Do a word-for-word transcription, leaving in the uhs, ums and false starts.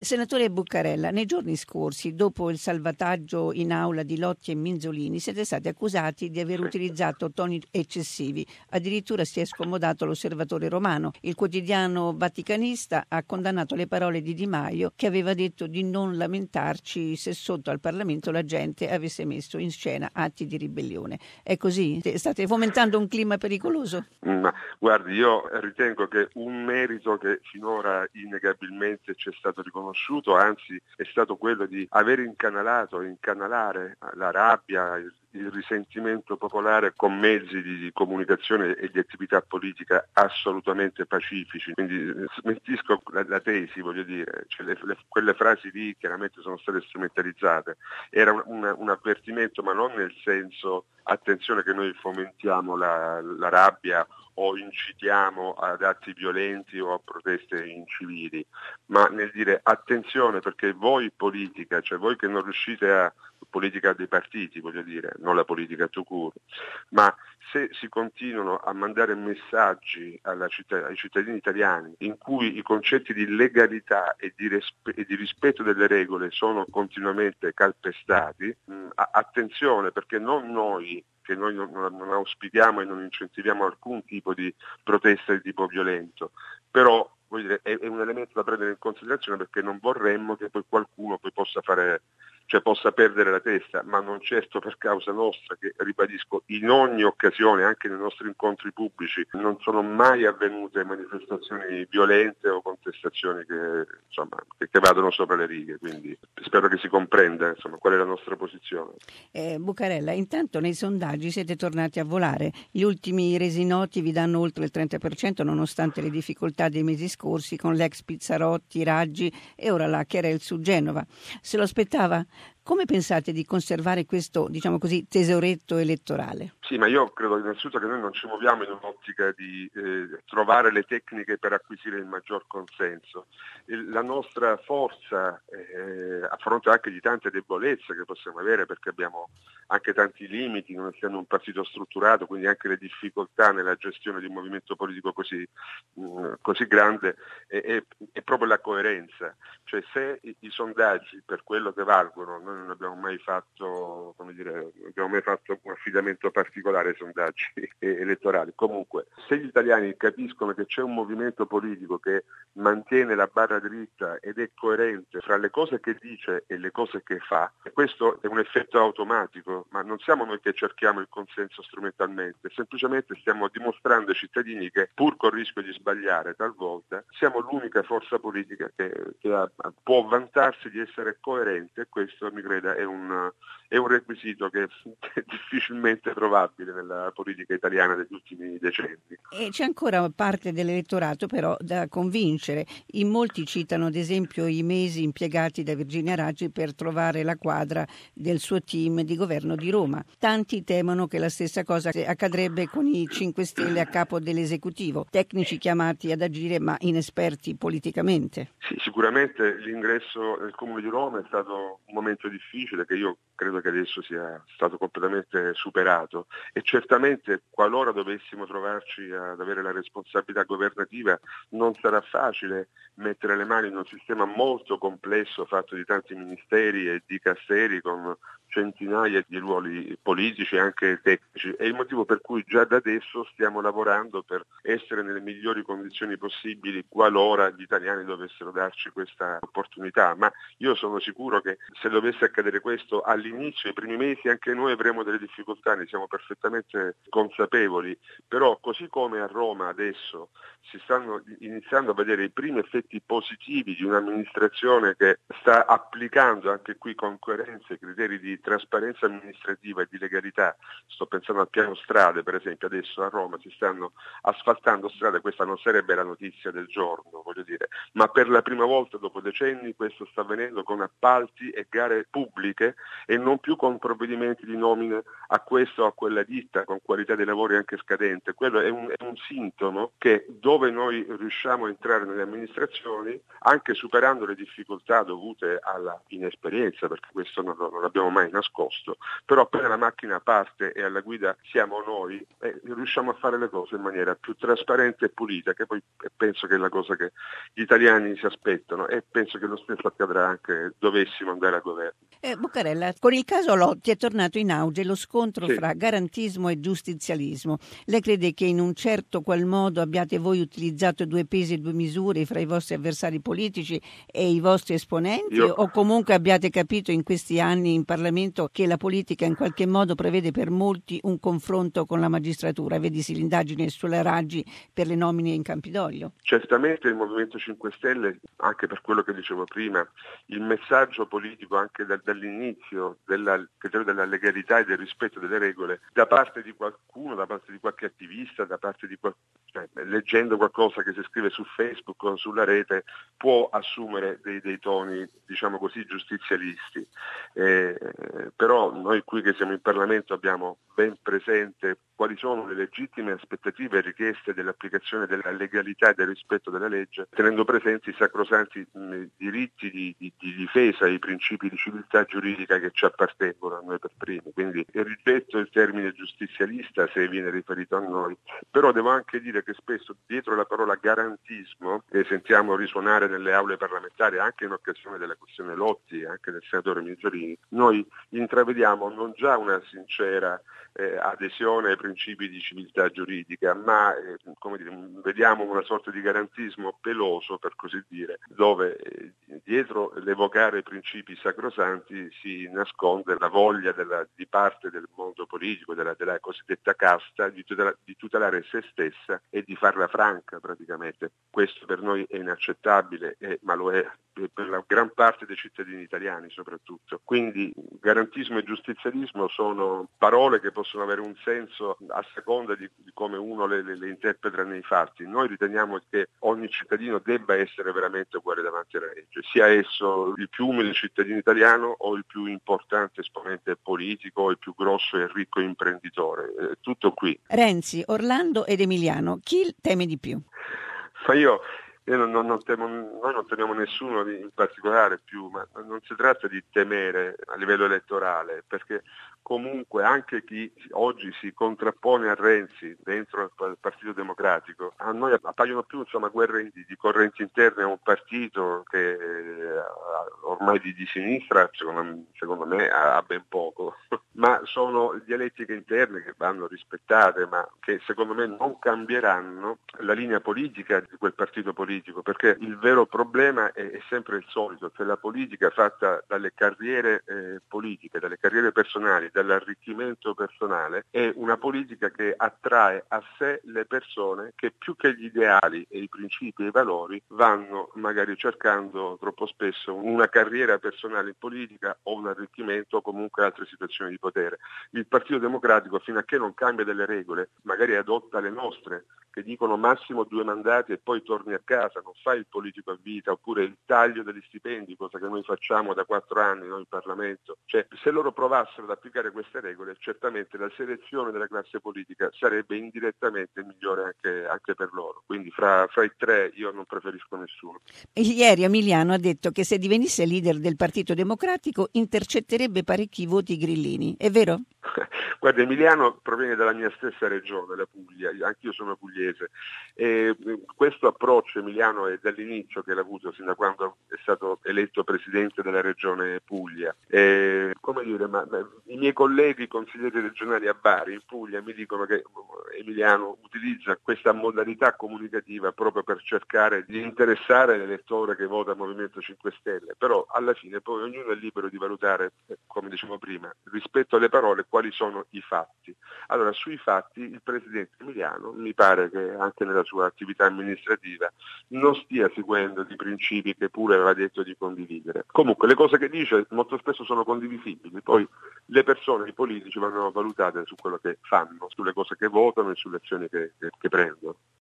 Senatore Buccarella, nei giorni scorsi, dopo il salvataggio in aula di Lotti e Minzolini, siete stati accusati di aver utilizzato toni eccessivi. Addirittura si è scomodato l'Osservatore Romano. Il quotidiano vaticanista ha condannato le parole di Di Maio, che aveva detto di non lamentarci se sotto al Parlamento la gente avesse messo in scena atti di ribellione. È così? State fomentando un clima pericoloso? Ma guardi, io ritengo che un merito che finora innegabilmente ci è stato riconosciuto, anzi è stato quello di aver incanalato, incanalare la rabbia, il, il risentimento popolare con mezzi di comunicazione e di attività politica assolutamente pacifici. Quindi smentisco la, la tesi, voglio dire, cioè le, le, quelle frasi lì chiaramente sono state strumentalizzate. Era un, un, un avvertimento, ma non nel senso attenzione che noi fomentiamo la, la rabbia o incitiamo ad atti violenti o a proteste incivili, ma nel dire attenzione perché voi politica, cioè voi che non riuscite a politica dei partiti, voglio dire, non la politica tout court, ma se si continuano a mandare messaggi alla citt- ai cittadini italiani in cui i concetti di legalità e di, resp- e di rispetto delle regole sono continuamente calpestati, mh, a- attenzione perché non noi che noi non, non auspichiamo e non incentiviamo alcun tipo di protesta di tipo violento, però voglio dire, è, è un elemento da prendere in considerazione perché non vorremmo che poi qualcuno poi possa fare, cioè possa perdere la testa, ma non certo per causa nostra, che ribadisco in ogni occasione, anche nei nostri incontri pubblici, non sono mai avvenute manifestazioni violente o contestazioni che, insomma, che, che vadano sopra le righe, quindi spero che si comprenda insomma, qual è la nostra posizione. Eh, Buccarella, intanto nei sondaggi siete tornati a volare. Gli ultimi resi noti vi danno oltre il trenta per cento nonostante le difficoltà dei mesi scorsi con l'ex Pizzarotti, Raggi e ora la Cherel su Genova. Se lo aspettava? Come pensate di conservare questo, diciamo così, tesoretto elettorale? Sì, ma io credo innanzitutto che noi non ci muoviamo in un'ottica di eh, trovare le tecniche per acquisire il maggior consenso. Il, la nostra forza, eh, a fronte anche di tante debolezze che possiamo avere, perché abbiamo anche tanti limiti, non essendo un partito strutturato, quindi anche le difficoltà nella gestione di un movimento politico così, mh, così grande, è, è, è proprio la coerenza. Cioè se i, i sondaggi, per quello che valgono, noi non abbiamo mai fatto, come dire, non abbiamo mai fatto un affidamento particolare ai sondaggi elettorali. Comunque, se gli italiani capiscono che c'è un movimento politico che mantiene la barra dritta ed è coerente fra le cose che dice e le cose che fa, questo è un effetto automatico, ma non siamo noi che cerchiamo il consenso strumentalmente, semplicemente stiamo dimostrando ai cittadini che, pur con il rischio di sbagliare talvolta, siamo l'unica forza politica che, che ha, può vantarsi di essere coerente, e questo mi creda è un, è un requisito che è difficilmente trovabile nella politica italiana degli ultimi decenni. E c'è ancora parte dell'elettorato però da convincere. In molti citano ad esempio i mesi impiegati da Virginia Raggi per trovare la quadra del suo team di governo di Roma. Tanti temono che la stessa cosa accadrebbe con i cinque Stelle a capo dell'esecutivo, tecnici chiamati ad agire ma inesperti politicamente. Sì, sicuramente l'ingresso nel Comune di Roma è stato un momento difficile che io credo che adesso sia stato completamente superato e certamente qualora dovessimo trovarci ad avere la responsabilità governativa non sarà facile mettere le mani in un sistema molto complesso fatto di tanti ministeri e dicasteri con centinaia di ruoli politici e anche tecnici. È il motivo per cui già da adesso stiamo lavorando per essere nelle migliori condizioni possibili qualora gli italiani dovessero darci questa opportunità. Ma io sono sicuro che se dovesse accadere questo all'inizio, i primi mesi, anche noi avremo delle difficoltà, ne siamo perfettamente consapevoli, però così come a Roma adesso si stanno iniziando a vedere i primi effetti positivi di un'amministrazione che sta applicando anche qui con coerenza i criteri di trasparenza amministrativa e di legalità. Sto pensando al piano strade, per esempio, adesso a Roma si stanno asfaltando strade, questa non sarebbe la notizia del giorno, voglio dire, ma per la prima volta dopo decenni questo sta avvenendo con appalti e gare pubbliche e non più con provvedimenti di nomine a questa o a quella ditta, con qualità dei lavori anche scadente. Quello è un, è un sintomo che dove noi riusciamo a entrare nelle amministrazioni, anche superando le difficoltà dovute alla inesperienza, perché questo non, non l'abbiamo mai nascosto, però appena la macchina parte e alla guida siamo noi, eh, riusciamo a fare le cose in maniera più trasparente e pulita, che poi penso che è la cosa che gli italiani si aspettano, e penso che lo stesso accadrà anche dovessimo andare a governo. Eh, Buccarella, con il caso Lotti è tornato in auge lo scontro Sì. fra garantismo e giustizialismo. Lei crede che in un certo qual modo abbiate voi utilizzato due pesi e due misure fra i vostri avversari politici e i vostri esponenti? Io... O comunque abbiate capito in questi anni in Parlamento che la politica in qualche modo prevede per molti un confronto con la magistratura? Vedisi l'indagine sulle Raggi per le nomine in Campidoglio. Certamente il Movimento cinque Stelle, anche per quello che dicevo prima, il messaggio politico anche da, dall'inizio della, della legalità e del rispetto delle regole da parte di qualcuno, da parte di qualche attivista, da parte di qualcuno, cioè, leggendo qualcosa che si scrive su Facebook o sulla rete, può assumere dei, dei toni, diciamo così, giustizialisti. Eh, però noi qui che siamo in Parlamento abbiamo ben presente quali sono le legittime aspettative e richieste dell'applicazione della legalità e del rispetto della legge, tenendo presenti i sacrosanti mh, diritti di, di, di difesa e i principi di civiltà giuridica che ci appartengono a noi per primi. Quindi rigetto il termine giustizialista se viene riferito a noi, però devo anche dire che spesso dietro la parola garantismo, che sentiamo risuonare nelle aule parlamentari anche in occasione della questione Lotti e anche del senatore Minzolini, noi intravediamo non già una sincera eh, adesione ai principi di civiltà giuridica, ma eh, come dire, vediamo una sorta di garantismo peloso, per così dire, dove eh, dietro l'evocare i principi sacrosanti si nasconde la voglia della, di parte del mondo politico, della, della cosiddetta casta, di tutelare, di tutelare se stessa e di farla franca praticamente. Questo per noi è inaccettabile, eh, ma lo è per la gran parte dei cittadini italiani soprattutto. Quindi garantismo e giustizialismo sono parole che possono avere un senso a seconda di, di come uno le, le, le interpreta nei fatti. Noi riteniamo che ogni cittadino debba essere veramente uguale davanti alla legge, sia esso il più umile cittadino italiano o il più importante esponente politico o il più grosso e ricco imprenditore. Eh, tutto qui. Renzi, Orlando ed Emiliano, chi teme di più? Ma io Io non, non, non temo, noi non temiamo nessuno in particolare più, ma non si tratta di temere a livello elettorale, perché comunque anche chi oggi si contrappone a Renzi dentro il Partito Democratico, a noi appaiono più insomma guerre di, di correnti interne a un partito che ormai di, di sinistra secondo, secondo me ha ben poco, ma sono dialettiche interne che vanno rispettate, ma che secondo me non cambieranno la linea politica di quel partito politico, perché il vero problema è, è sempre il solito, cioè la politica fatta dalle carriere eh, politiche, dalle carriere personali, dall'arricchimento personale, è una politica che attrae a sé le persone che più che gli ideali e i principi e i valori vanno magari cercando troppo spesso una carriera personale in politica o un arricchimento o comunque altre situazioni di potere. Il Partito Democratico, fino a che non cambia delle regole, magari adotta le nostre, che dicono massimo due mandati e poi torni a casa, non fai il politico a vita, oppure il taglio degli stipendi, cosa che noi facciamo da quattro anni noi in Parlamento. Cioè, se loro provassero ad applicare queste regole, certamente la selezione della classe politica sarebbe indirettamente migliore anche, anche per loro. Quindi fra, fra i tre io non preferisco nessuno. Ieri Emiliano ha detto che se divenisse leader del Partito Democratico intercetterebbe parecchi voti grillini, è vero? Guarda, Emiliano proviene dalla mia stessa regione, la Puglia, anch'io sono pugliese, e questo approccio Emiliano è dall'inizio che l'ha avuto, sin da quando è stato eletto presidente della regione Puglia. E, come dire, ma, ma, i miei colleghi consiglieri regionali a Bari, in Puglia, mi dicono che Emiliano utilizza questa modalità comunicativa proprio per cercare di interessare l'elettore che vota Movimento cinque Stelle, però alla fine poi ognuno è libero di valutare, come dicevo prima, rispetto alle parole, quali sono i fatti. Allora, sui fatti il presidente Emiliano mi pare che anche nella sua attività amministrativa non stia seguendo i principi che pure aveva detto di condividere. Comunque le cose che dice molto spesso sono condivisibili, poi le persone, i politici vanno valutate su quello che fanno, sulle cose che votano e sulle azioni che, che, che prendono.